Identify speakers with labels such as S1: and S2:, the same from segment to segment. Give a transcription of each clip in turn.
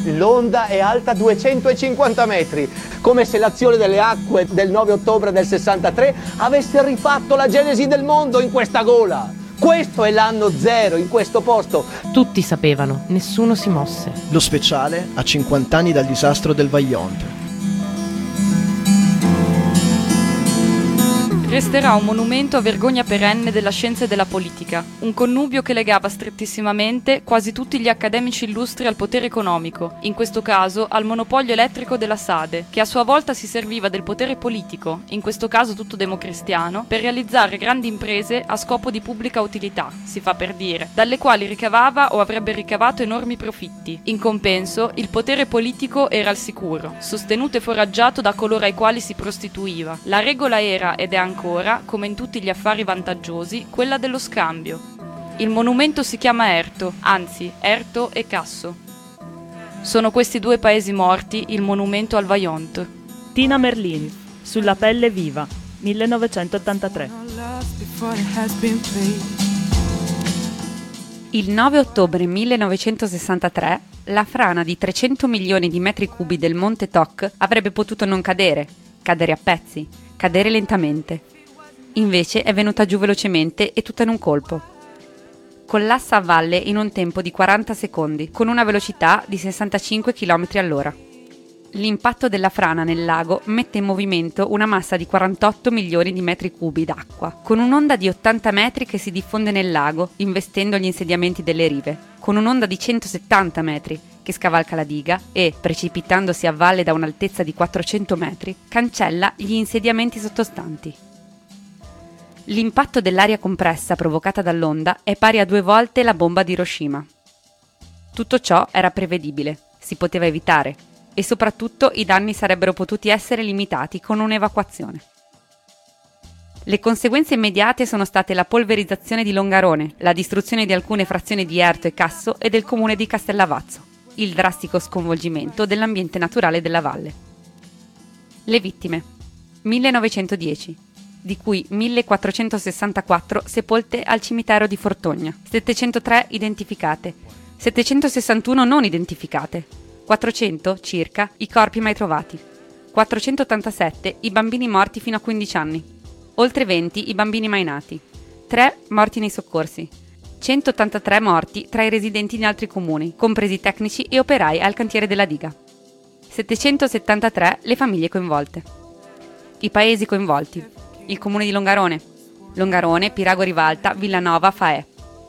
S1: L'onda è alta 250 metri, come se l'azione delle acque del 9 ottobre del 63 avesse rifatto la genesi del mondo in questa gola. Questo è l'anno zero in questo posto.
S2: Tutti sapevano, nessuno si mosse.
S3: Lo speciale a 50 anni dal disastro del Vaillant.
S4: Resterà un monumento a vergogna perenne della scienza e della politica, un connubio che legava strettissimamente quasi tutti gli accademici illustri al potere economico, in questo caso al monopolio elettrico della SADE, che a sua volta si serviva del potere politico, in questo caso tutto democristiano, per realizzare grandi imprese a scopo di pubblica utilità, si fa per dire, dalle quali ricavava o avrebbe ricavato enormi profitti. In compenso, il potere politico era al sicuro, sostenuto e foraggiato da coloro ai quali si prostituiva. La regola era, ed è ancora, come in tutti gli affari vantaggiosi, quella dello scambio. Il monumento si chiama Erto, anzi Erto e Casso. Sono questi due paesi morti il monumento al Vaillant.
S5: Tina Merlin, Sulla pelle viva, 1983.
S6: Il 9 ottobre 1963 la frana di 300 milioni di metri cubi del Monte Toc avrebbe potuto non cadere a pezzi, cadere lentamente. Invece è venuta giù velocemente e tutta in un colpo. Collassa a valle in un tempo di 40 secondi, con una velocità di 65 km all'ora. L'impatto della frana nel lago mette in movimento una massa di 48 milioni di metri cubi d'acqua, con un'onda di 80 metri che si diffonde nel lago, investendo gli insediamenti delle rive, con un'onda di 170 metri che scavalca la diga e, precipitandosi a valle da un'altezza di 400 metri, cancella gli insediamenti sottostanti. L'impatto dell'aria compressa provocata dall'onda è pari a 2 volte la bomba di Hiroshima. Tutto ciò era prevedibile, si poteva evitare, e soprattutto i danni sarebbero potuti essere limitati con un'evacuazione. Le conseguenze immediate sono state la polverizzazione di Longarone, la distruzione di alcune frazioni di Erto e Casso e del comune di Castellavazzo, il drastico sconvolgimento dell'ambiente naturale della valle. Le vittime: 1910, di cui 1464 sepolte al cimitero di Fortogna, 703 identificate, 761 non identificate, 400, circa, i corpi mai trovati, 487 i bambini morti fino a 15 anni, oltre 20 i bambini mai nati, 3 morti nei soccorsi, 183 morti tra i residenti in altri comuni, compresi tecnici e operai al cantiere della diga, 773 le famiglie coinvolte. I paesi coinvolti: il comune di Longarone, Pirago Rivalta, Villanova, Faè,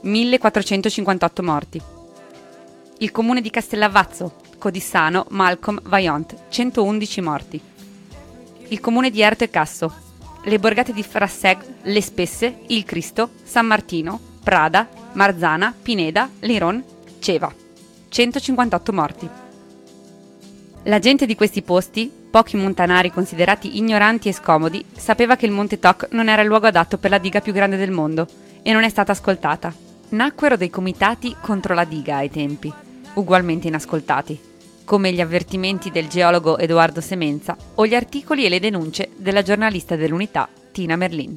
S6: 1458 morti. Il comune di Castellavazzo, Codissano, Malcolm, Vaillant, 111 morti. Il comune di Erto e Casso, le borgate di Frasseg, Le Spesse, Il Cristo, San Martino, Prada, Marzana, Pineda, Liron, Ceva, 158 morti. La gente di questi posti, pochi montanari considerati ignoranti e scomodi, sapeva che il Monte Toc non era il luogo adatto per la diga più grande del mondo e non è stata ascoltata. Nacquero dei comitati contro la diga ai tempi, ugualmente inascoltati, come gli avvertimenti del geologo Edoardo Semenza o gli articoli e le denunce della giornalista dell'Unità Tina Merlin.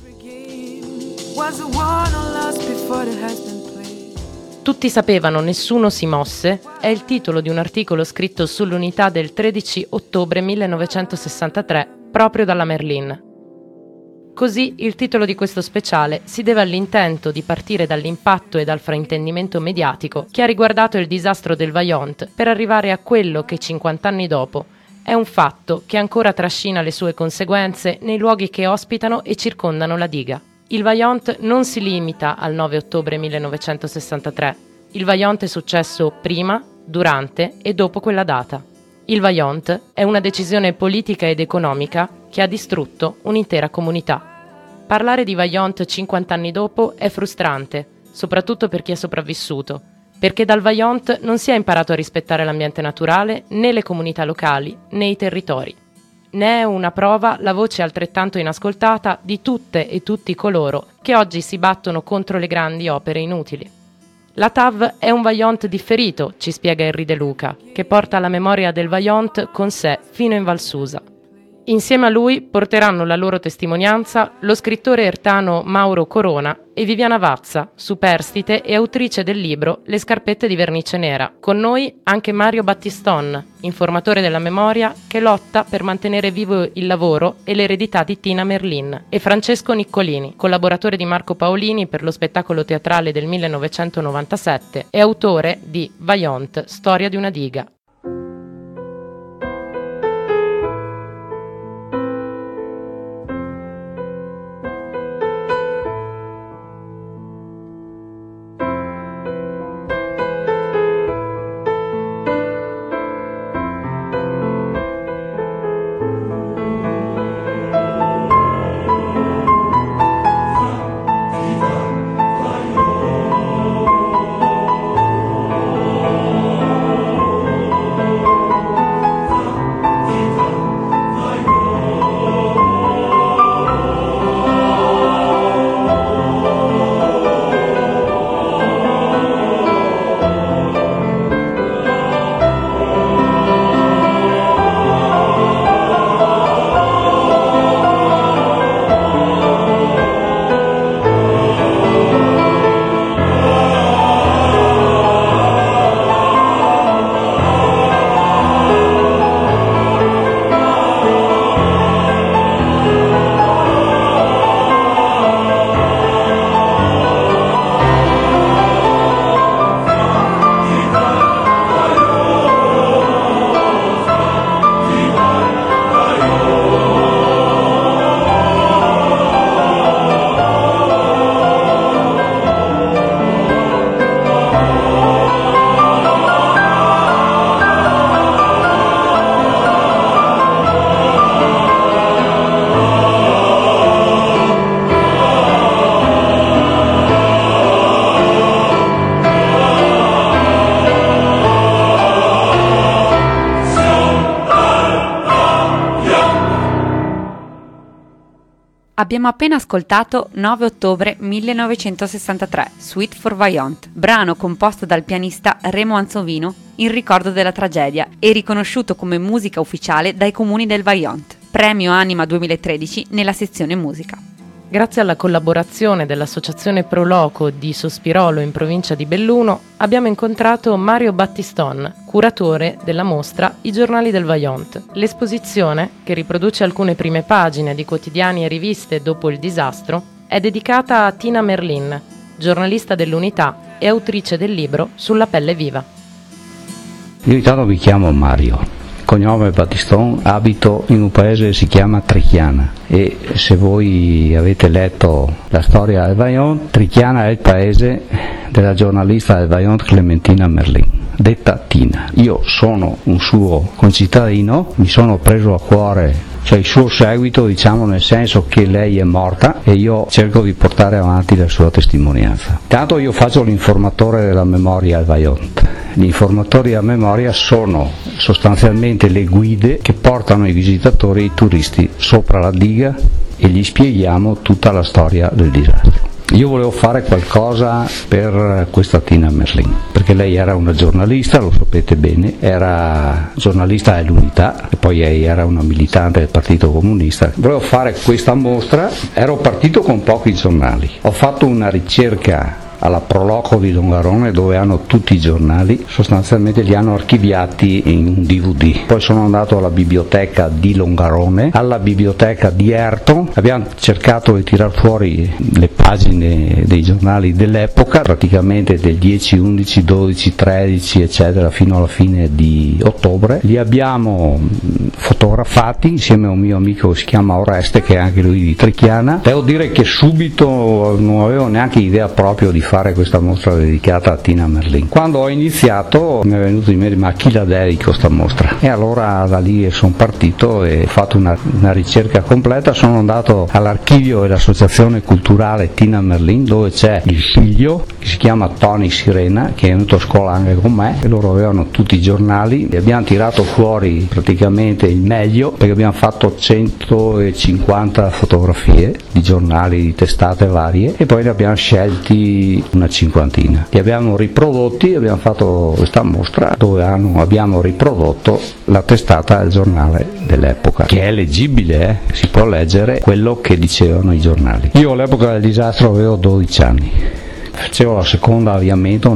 S2: Tutti sapevano, nessuno si mosse è il titolo di un articolo scritto sull'Unità del 13 ottobre 1963 proprio dalla Merlin. Così il titolo di questo speciale si deve all'intento di partire dall'impatto e dal fraintendimento mediatico che ha riguardato il disastro del Vaillant per arrivare a quello che 50 anni dopo è un fatto che ancora trascina le sue conseguenze nei luoghi che ospitano e circondano la diga. Il Vaillant non si limita al 9 ottobre 1963. Il Vaillant è successo prima, durante e dopo quella data. Il Vaillant è una decisione politica ed economica che ha distrutto un'intera comunità. Parlare di Vaillant 50 anni dopo è frustrante, soprattutto per chi è sopravvissuto, perché dal Vaillant non si è imparato a rispettare l'ambiente naturale, né le comunità locali, né i territori. Ne è una prova la voce altrettanto inascoltata di tutte e tutti coloro che oggi si battono contro le grandi opere inutili. La TAV è un Vaillant differito, ci spiega Henri De Luca, che porta la memoria del Vaillant con sé fino in Val Susa. Insieme a lui porteranno la loro testimonianza lo scrittore ertano Mauro Corona e Viviana Vazza, superstite e autrice del libro Le scarpette di vernice nera. Con noi anche Mario Battiston, informatore della memoria che lotta per mantenere vivo il lavoro e l'eredità di Tina Merlin, e Francesco Niccolini, collaboratore di Marco Paolini per lo spettacolo teatrale del 1997 e autore di Vaillant, storia di una diga.
S6: Abbiamo appena ascoltato 9 ottobre 1963, Suite for Vaillant, brano composto dal pianista Remo Anzovino in ricordo della tragedia e riconosciuto come musica ufficiale dai comuni del Vaillant. Premio Anima 2013 nella sezione musica.
S2: Grazie alla collaborazione dell'Associazione Pro Loco di Sospirolo in provincia di Belluno, abbiamo incontrato Mario Battiston, curatore della mostra I giornali del Vaillant. L'esposizione, che riproduce alcune prime pagine di quotidiani e riviste dopo il disastro, è dedicata a Tina Merlin, giornalista dell'Unità e autrice del libro Sulla pelle viva.
S7: Io intanto mi chiamo Mario. Cognome Battiston, abito in un paese che si chiama Trichiana e se voi avete letto la storia del Vaillant, Trichiana è il paese della giornalista del Vaillant Clementina Merlin, detta Tina. Io sono un suo concittadino, mi sono preso a cuore il suo seguito, diciamo, nel senso che lei è morta e io cerco di portare avanti la sua testimonianza. Intanto io faccio l'informatore della memoria al Vaillant. Gli informatori della memoria sono sostanzialmente le guide che portano i visitatori e i turisti sopra la diga e gli spieghiamo tutta la storia del disastro. Io volevo fare qualcosa per questa Tina Merlin, perché lei era una giornalista, lo sapete bene, era giornalista dell'Unità e poi era una militante del Partito Comunista. Volevo fare questa mostra, ero partito con pochi giornali, ho fatto una ricerca alla Proloco di Longarone dove hanno tutti i giornali, sostanzialmente li hanno archiviati in un DVD. Poi sono andato alla biblioteca di Longarone, alla biblioteca di Ayrton, abbiamo cercato di tirar fuori le pagine dei giornali dell'epoca, praticamente del 10, 11, 12, 13 eccetera fino alla fine di ottobre. Li abbiamo fotografati insieme a un mio amico che si chiama Oreste, che è anche lui di Trichiana. Devo dire che subito non avevo neanche idea proprio di fare questa mostra dedicata a Tina Merlin. Quando ho iniziato mi è venuto in mente: ma a chi la dedico sta mostra? E allora da lì sono partito e ho fatto una ricerca completa. Sono andato all'archivio dell'associazione culturale Tina Merlin, dove c'è il figlio che si chiama Tony Sirena, che è venuto a scuola anche con me, e loro avevano tutti i giornali e abbiamo tirato fuori praticamente il meglio, perché abbiamo fatto 150 fotografie di giornali, di testate varie, e poi ne abbiamo scelti noi una cinquantina. Li abbiamo riprodotti, abbiamo fatto questa mostra dove abbiamo riprodotto la testata del giornale dell'epoca, che è leggibile, si può leggere quello che dicevano i giornali. Io all'epoca del disastro avevo 12 anni, facevo la seconda avviamento,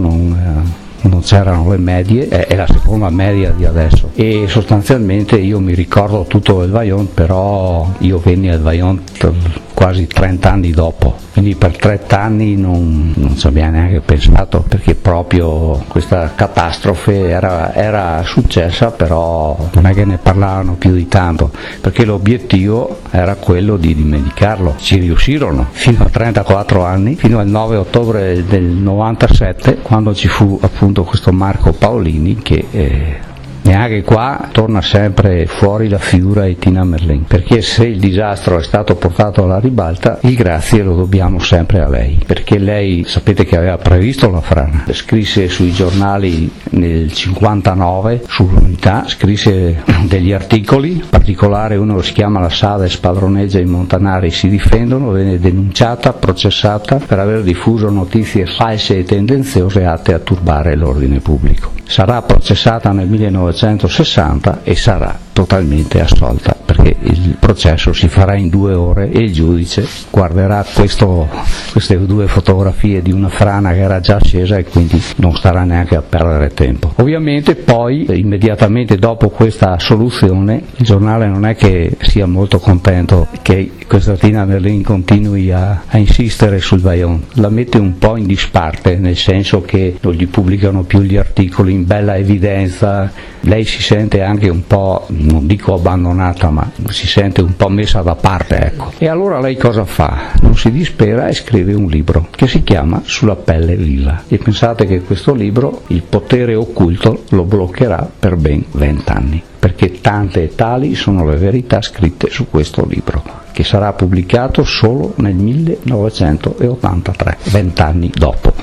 S7: non c'erano le medie, è la seconda media di adesso, e sostanzialmente io mi ricordo tutto del Vajont, però io venni al Vajont quasi 30 anni dopo, quindi per 30 anni non ci abbiamo neanche pensato, perché proprio questa catastrofe era successa, però non è che ne parlavano più di tanto, perché l'obiettivo era quello di dimenticarlo. Ci riuscirono fino a 34 anni, fino al 9 ottobre del 97, quando ci fu appunto questo Marco Paolini che neanche qua torna sempre fuori la figura di Tina Merlin, perché se il disastro è stato portato alla ribalta, il grazie lo dobbiamo sempre a lei, perché lei, sapete che aveva previsto la frana, scrisse sui giornali nel 59 sull'Unità, scrisse degli articoli, in particolare uno che si chiama La Sada spadroneggia i montanari si difendono, venne denunciata, processata per aver diffuso notizie false e tendenziose atte a turbare l'ordine pubblico. Sarà processata nel 1960 e sarà totalmente assolta, perché il processo si farà in 2 ore e il giudice guarderà queste 2 fotografie di una frana che era già accesa e quindi non starà neanche a perdere tempo. Ovviamente poi, immediatamente dopo questa soluzione, il giornale non è che sia molto contento che questa Tina Merlin continui a insistere sul Vajont, la mette un po' in disparte, nel senso che non gli pubblicano più gli articoli in bella evidenza, lei si sente anche un po', non dico abbandonata, ma si sente un po' messa da parte, ecco. E allora lei cosa fa? Non si dispera e scrive un libro che si chiama Sulla pelle viva, e pensate che questo libro il potere occulto lo bloccherà per ben 20 anni, perché tante e tali sono le verità scritte su questo libro, che sarà pubblicato solo nel 1983, 20 anni dopo.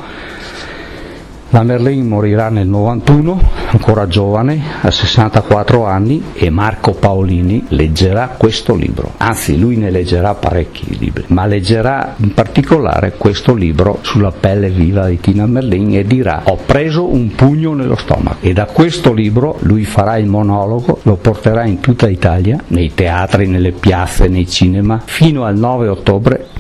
S7: La Merlin morirà nel 91, ancora giovane, a 64 anni, e Marco Paolini leggerà questo libro. Anzi, lui ne leggerà parecchi libri, ma leggerà in particolare questo libro Sulla pelle viva di Tina Merlin e dirà: ho preso un pugno nello stomaco. E da questo libro lui farà il monologo, lo porterà in tutta Italia, nei teatri, nelle piazze, nei cinema, fino al 9 ottobre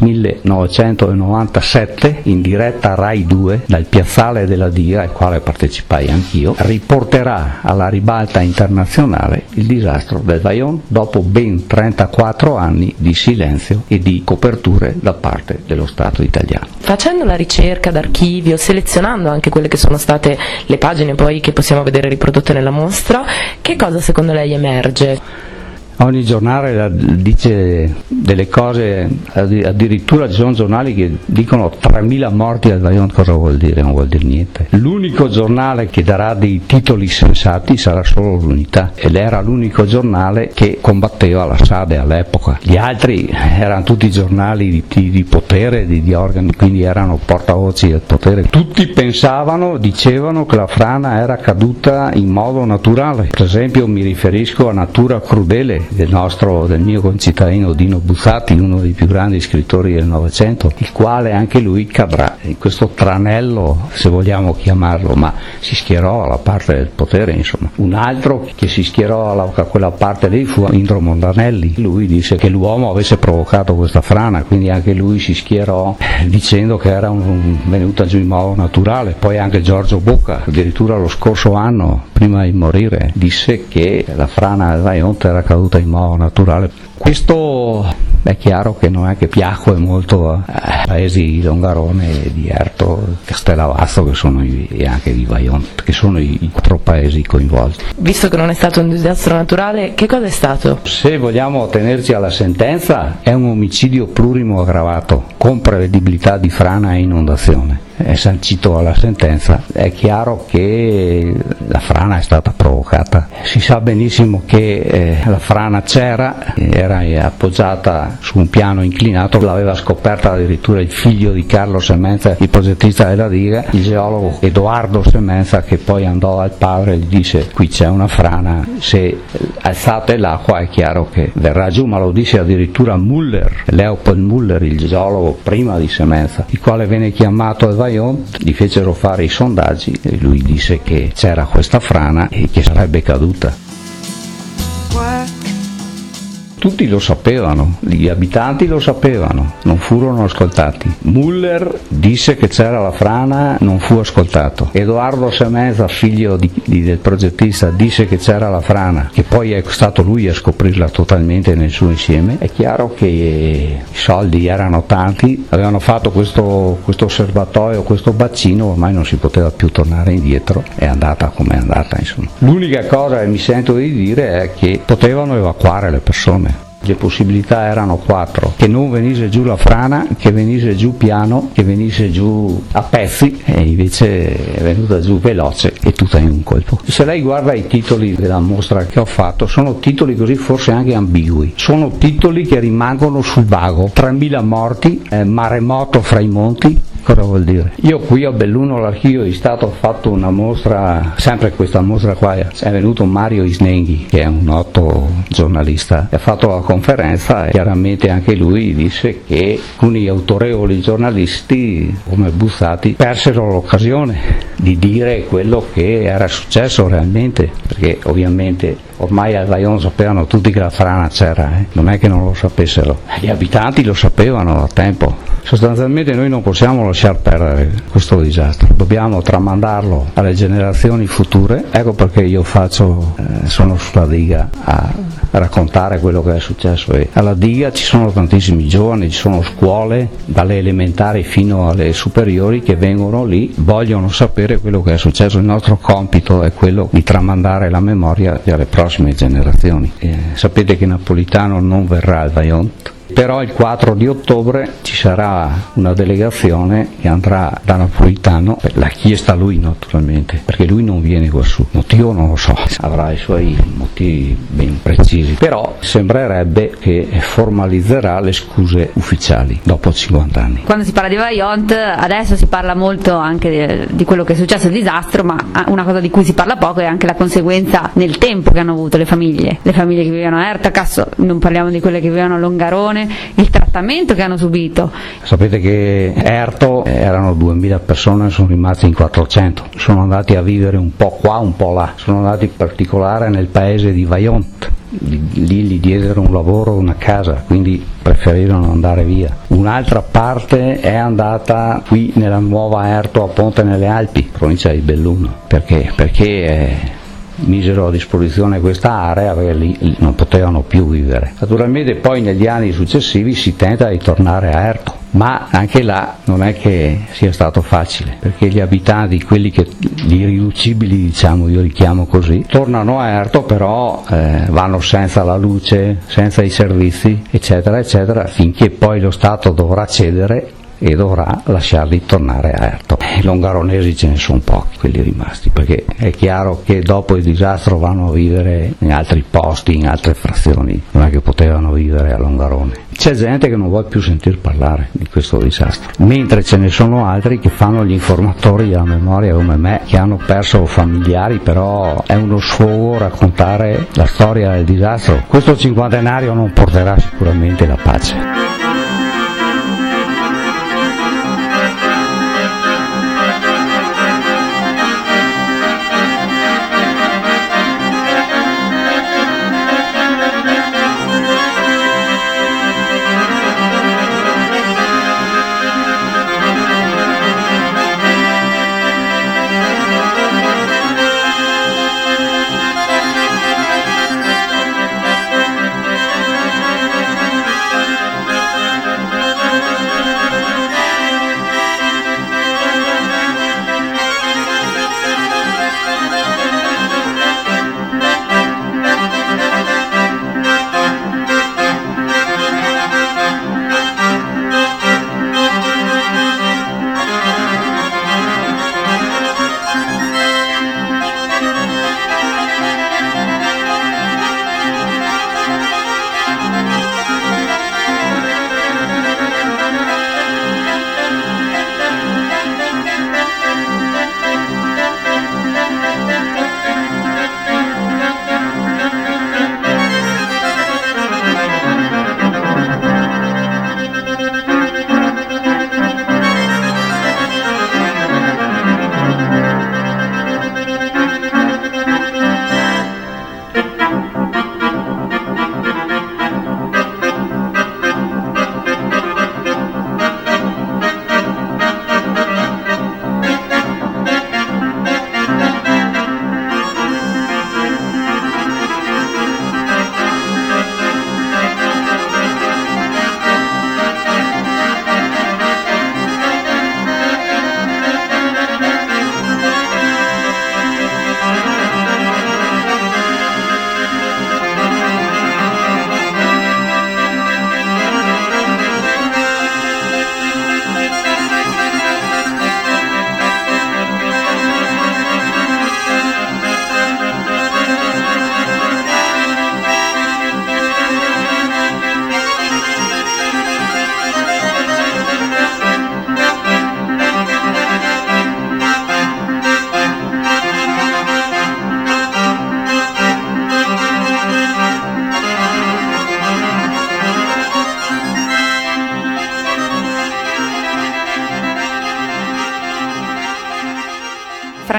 S7: 1997, in diretta Rai 2, dal piazzale della al quale partecipai anch'io, riporterà alla ribalta internazionale il disastro del Vajont dopo ben 34 anni di silenzio e di coperture da parte dello Stato italiano.
S2: Facendo la ricerca d'archivio, selezionando anche quelle che sono state le pagine poi che possiamo vedere riprodotte nella mostra, che cosa secondo lei emerge?
S7: Ogni giornale dice delle cose, addirittura ci sono giornali che dicono 3.000 morti al Vajont. Cosa vuol dire? Non vuol dire niente. L'unico giornale che darà dei titoli sensati sarà solo l'Unità, ed era l'unico giornale che combatteva la SADE all'epoca. Gli altri erano tutti giornali di potere, di organi, quindi erano portavoci del potere. Tutti dicevano che la frana era caduta in modo naturale. Per esempio mi riferisco a Natura Crudele del mio concittadino Dino Buzzati, uno dei più grandi scrittori del Novecento, il quale anche lui cadrà in questo tranello, se vogliamo chiamarlo, ma si schierò alla parte del potere, insomma. Un altro che si schierò a quella parte lì fu Indro Montanelli. Lui disse che l'uomo avesse provocato questa frana, quindi anche lui si schierò dicendo che era venuta giù in modo naturale. Poi anche Giorgio Bocca, addirittura lo scorso anno, prima di morire, disse che la frana del Vajont era caduta in modo naturale. Questo è chiaro che non è che piacque molto a paesi di Longarone, di Erto, Castellavazzo, e anche di Vajont, che sono i 4 paesi coinvolti.
S2: Visto che non è stato un disastro naturale, che cosa è stato?
S7: Se vogliamo tenerci alla sentenza, è un omicidio plurimo aggravato con prevedibilità di frana e inondazione. È sancito alla sentenza. È chiaro che la frana è stata provocata, si sa benissimo che la frana c'era, era appoggiata su un piano inclinato, l'aveva scoperta addirittura il figlio di Carlo Semenza, il progettista della diga, il geologo Edoardo Semenza, che poi andò al padre e gli disse: qui c'è una frana, se alzate l'acqua è chiaro che verrà giù, ma lo disse addirittura Müller, Leopold Müller, il geologo prima di Semenza, il quale venne chiamato al Vajont, gli fecero fare i sondaggi e lui disse che c'era questa frana e che sarebbe caduta. Tutti lo sapevano, gli abitanti lo sapevano, non furono ascoltati. Müller disse che c'era la frana, non fu ascoltato. Edoardo Semenza, figlio del progettista, disse che c'era la frana, che poi è stato lui a scoprirla totalmente nel suo insieme. È chiaro che i soldi erano tanti, avevano fatto questo osservatorio, questo bacino, ormai non si poteva più tornare indietro, è andata come è andata, insomma. L'unica cosa che mi sento di dire è che potevano evacuare le persone. Le possibilità erano 4: che non venisse giù la frana, che venisse giù piano, che venisse giù a pezzi, e invece è venuta giù veloce e tutta in un colpo. Se lei guarda i titoli della mostra che ho fatto, sono titoli così forse anche ambigui, sono titoli che rimangono sul vago: 3.000 morti, maremoto fra i monti. Cosa vuol dire? Io qui a Belluno, all'Archivio di Stato, ho fatto una mostra, sempre questa mostra qua, è venuto Mario Isnenghi, che è un noto giornalista, ha fatto la conferenza e chiaramente anche lui disse che alcuni autorevoli giornalisti come Buzzati persero l'occasione di dire quello che era successo realmente, perché ovviamente ormai al Vajont sapevano tutti che la frana c'era, non è che non lo sapessero, gli abitanti lo sapevano da tempo. Sostanzialmente noi non possiamo lasciar perdere questo disastro, dobbiamo tramandarlo alle generazioni future. Ecco perché io sono sulla diga a raccontare quello che è successo, e alla diga ci sono tantissimi giovani, ci sono scuole dalle elementari fino alle superiori che vengono lì, vogliono sapere quello che è successo. Il nostro compito è quello di tramandare la memoria alle prossime generazioni. Sapete che Napolitano non verrà al Vajont, però il 4 di ottobre ci sarà una delegazione che andrà da Napolitano, l'ha chiesta lui naturalmente, perché lui non viene quassù, motivo non lo so, avrà i suoi motivi ben precisi, però sembrerebbe che formalizzerà le scuse ufficiali dopo 50 anni.
S6: Quando si parla di Vajont adesso si parla molto anche di quello che è successo, il disastro, ma una cosa di cui si parla poco è anche la conseguenza nel tempo che hanno avuto le famiglie che vivevano a Ertakas, non parliamo di quelle che vivevano a Longarone, il trattamento che hanno subito.
S7: Sapete che Erto erano 2000 persone, sono rimasti in 400, sono andati a vivere un po' qua, un po' là, sono andati in particolare nel paese di Vajont, lì gli diedero un lavoro, una casa, quindi preferirono andare via. Un'altra parte è andata qui nella nuova Erto a Ponte nelle Alpi, provincia di Belluno, perché misero a disposizione questa area perché lì non potevano più vivere. Naturalmente poi negli anni successivi si tenta di tornare a Erto, ma anche là non è che sia stato facile, perché gli abitanti, quelli che gli irriducibili, diciamo, io li chiamo così, tornano a Erto, però vanno senza la luce, senza i servizi, eccetera eccetera, finché poi lo Stato dovrà cedere e dovrà lasciarli tornare a Erto. I longaronesi ce ne sono pochi, quelli rimasti, perché è chiaro che dopo il disastro vanno a vivere in altri posti, in altre frazioni, non è che potevano vivere a Longarone. C'è gente che non vuole più sentir parlare di questo disastro, mentre ce ne sono altri che fanno gli informatori della memoria come me, che hanno perso familiari, però è uno sfogo raccontare la storia del disastro. Questo cinquantenario non porterà sicuramente la pace.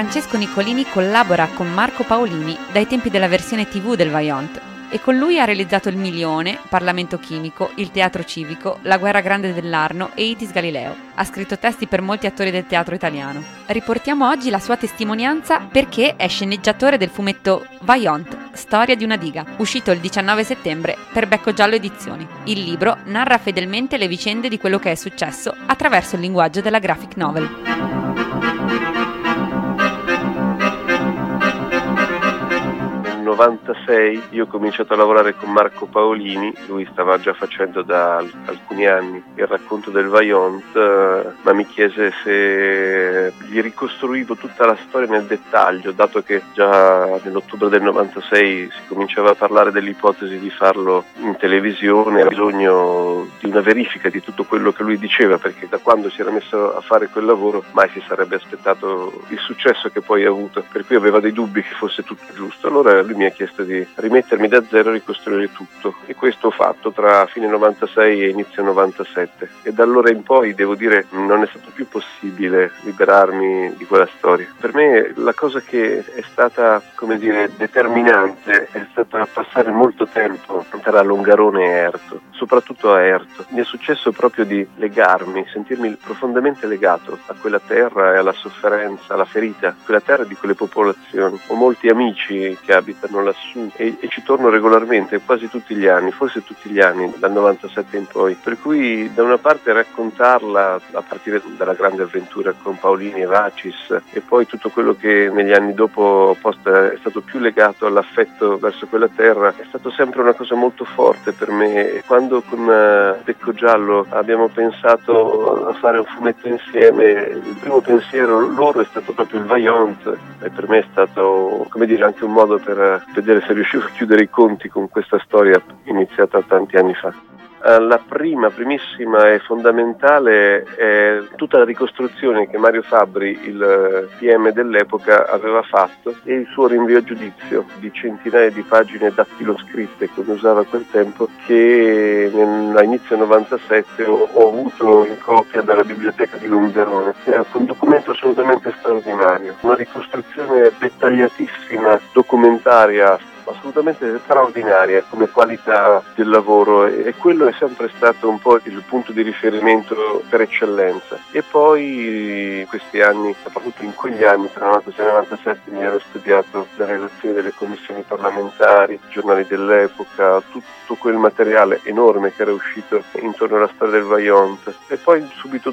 S6: Francesco Nicolini collabora con Marco Paolini dai tempi della versione TV del Vaillant e con lui ha realizzato Il Milione, Parlamento Chimico, Il Teatro Civico, La Guerra Grande dell'Arno e Itis Galileo. Ha scritto testi per molti attori del teatro italiano. Riportiamo oggi la sua testimonianza perché è sceneggiatore del fumetto Vaillant, Storia di una diga, uscito il 19 settembre per Becco Giallo Edizioni. Il libro narra fedelmente le vicende di quello che è successo attraverso il linguaggio della graphic novel.
S8: Nel 96 io ho cominciato a lavorare con Marco Paolini, lui stava già facendo da alcuni anni il racconto del Vaillant, ma mi chiese se gli ricostruivo tutta la storia nel dettaglio, dato che già nell'ottobre del 96 si cominciava a parlare dell'ipotesi di farlo in televisione, aveva bisogno di una verifica di tutto quello che lui diceva, perché da quando si era messo a fare quel lavoro mai si sarebbe aspettato il successo che poi ha avuto, per cui aveva dei dubbi che fosse tutto giusto. Allora lui mi ha chiesto di rimettermi da zero e ricostruire tutto, e questo ho fatto tra fine 96 e inizio 97, e da allora in poi devo dire non è stato più possibile liberarmi di quella storia. Per me la cosa che è stata, come dire, determinante è stata passare molto tempo tra Longarone e Erto, soprattutto a Erto. Mi è successo proprio di legarmi, sentirmi profondamente legato a quella terra e alla sofferenza, alla ferita, quella terra di quelle popolazioni. Ho molti amici che abitano lassù e ci torno regolarmente, quasi tutti gli anni, forse tutti gli anni, dal 97 in poi. Per cui da una parte raccontarla a partire dalla grande avventura con Paolini e Vacis, e poi tutto quello che negli anni dopo è stato più legato all'affetto verso quella terra, è stato sempre una cosa molto forte per me. E quando con Becco Giallo abbiamo pensato a fare un fumetto insieme, il primo pensiero loro è stato proprio il Vaillant, e per me è stato, come dire, anche un modo per vedere se riuscivo a chiudere i conti con questa storia iniziata tanti anni fa. La primissima e fondamentale è tutta la ricostruzione che Mario Fabbri, il PM dell'epoca, aveva fatto, e il suo rinvio a giudizio di centinaia di pagine dattiloscritte, come usava a quel tempo, che a inizio 97 ho avuto in copia dalla biblioteca di Longarone. È un documento assolutamente straordinario, una ricostruzione dettagliatissima, documentaria, assolutamente straordinaria come qualità del lavoro, e quello è sempre stato un po' il punto di riferimento per eccellenza. E poi in questi anni, soprattutto in quegli anni, tra il 96 e il 97, mi ero studiato le relazioni delle commissioni parlamentari, i giornali dell'epoca, tutto quel materiale enorme che era uscito intorno alla storia del Vaillant. E poi subito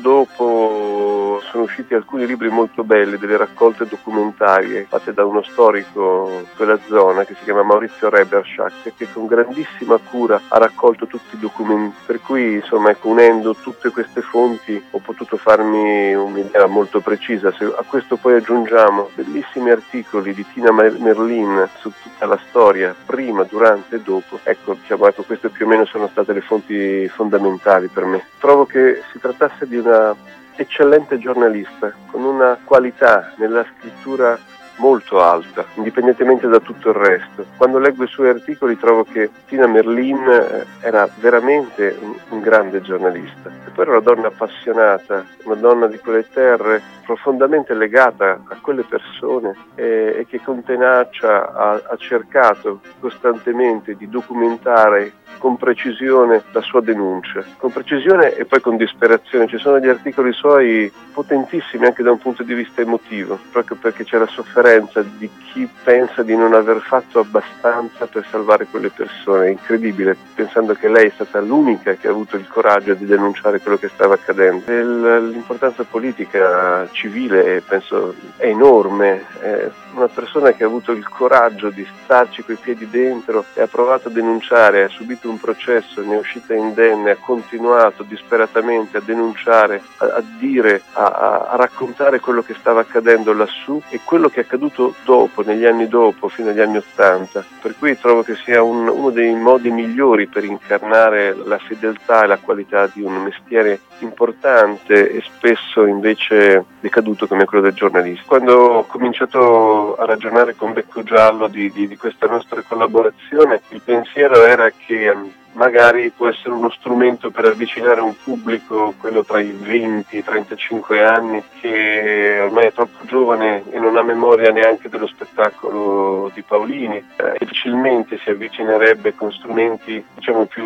S8: dopo sono usciti alcuni libri molto belli, delle raccolte documentarie fatte da uno storico di quella zona che si chiama Maurizio Reberschak, che con grandissima cura ha raccolto tutti i documenti, per cui insomma, ecco, unendo tutte queste fonti ho potuto farmi un'idea molto precisa. Se a questo poi aggiungiamo bellissimi articoli di Tina Merlin su tutta la storia, prima, durante e dopo, ecco, queste più o meno sono state le fonti fondamentali per me. Trovo che si trattasse di una eccellente giornalista, con una qualità nella scrittura molto alta, indipendentemente da tutto il resto. Quando leggo i suoi articoli trovo che Tina Merlin era veramente un grande giornalista, e poi era una donna appassionata, una donna di quelle terre, profondamente legata a quelle persone, e che con tenacia ha cercato costantemente di documentare con precisione la sua denuncia, con precisione e poi con disperazione. Ci sono degli articoli suoi potentissimi anche da un punto di vista emotivo, proprio perché c'è la sofferenza di chi pensa di non aver fatto abbastanza per salvare quelle persone. È incredibile, pensando che lei è stata l'unica che ha avuto il coraggio di denunciare quello che stava accadendo. L'importanza politica, civile, penso è enorme. È una persona che ha avuto il coraggio di starci coi piedi dentro e ha provato a denunciare, ha subito un processo, ne è uscita indenne, ha continuato disperatamente a denunciare, a dire, a raccontare quello che stava accadendo lassù e quello che è accaduto dopo, negli anni dopo, fino agli anni '80. Per cui trovo che sia uno dei modi migliori per incarnare la fedeltà e la qualità di un mestiere importante e spesso invece decaduto come quello del giornalista. Quando ho cominciato a ragionare con Becco Giallo di questa nostra collaborazione, il pensiero era che magari può essere uno strumento per avvicinare un pubblico, quello tra i 20 e i 35 anni, che ormai è troppo giovane e non ha memoria neanche dello spettacolo di Paolini, e difficilmente si avvicinerebbe con strumenti, diciamo, più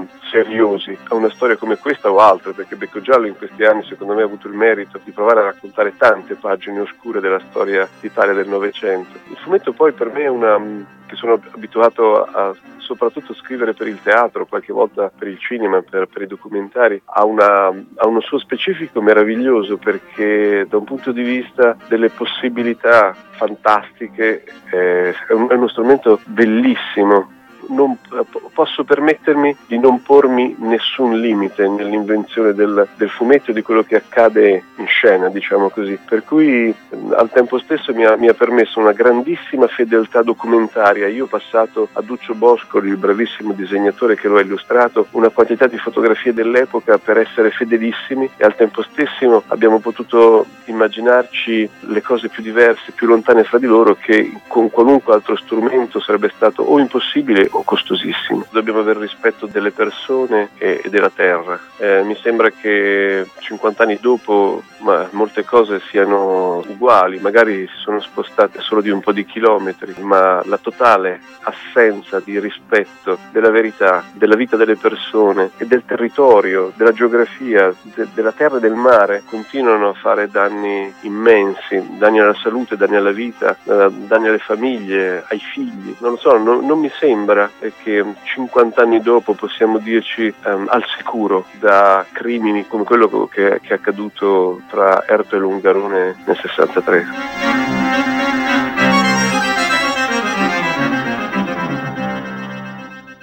S8: seriosi a una storia come questa o altre, perché Becco Giallo in questi anni secondo me ha avuto il merito di provare a raccontare tante pagine oscure della storia d'Italia del Novecento. Il fumetto poi per me è che sono abituato a soprattutto scrivere per il teatro, qualche volta per il cinema, per i documentari, ha uno suo specifico meraviglioso, perché da un punto di vista delle possibilità fantastiche è uno strumento bellissimo. Non posso permettermi di non pormi nessun limite nell'invenzione del fumetto e di quello che accade in scena, diciamo così, per cui al tempo stesso mi ha permesso una grandissima fedeltà documentaria. Io ho passato a Duccio Boscoli, il bravissimo disegnatore che lo ha illustrato, una quantità di fotografie dell'epoca per essere fedelissimi, e al tempo stesso abbiamo potuto immaginarci le cose più diverse, più lontane fra di loro, che con qualunque altro strumento sarebbe stato o impossibile o costosissimo. Dobbiamo avere rispetto delle persone e della terra. Mi sembra che 50 anni dopo molte cose siano uguali, magari si sono spostate solo di un po' di chilometri, ma la totale assenza di rispetto della verità, della vita delle persone e del territorio, della geografia, della terra e del mare continuano a fare danni immensi, danni alla salute, danni alla vita, danni alle famiglie, ai figli. Non lo so, non mi sembra che 50 anni dopo possiamo dirci al sicuro da crimini come quello che è accaduto tra Erto e Longarone nel 63.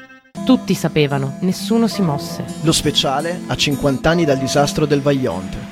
S2: Tutti sapevano, nessuno si mosse.
S3: Lo speciale a 50 anni dal disastro del Vajont.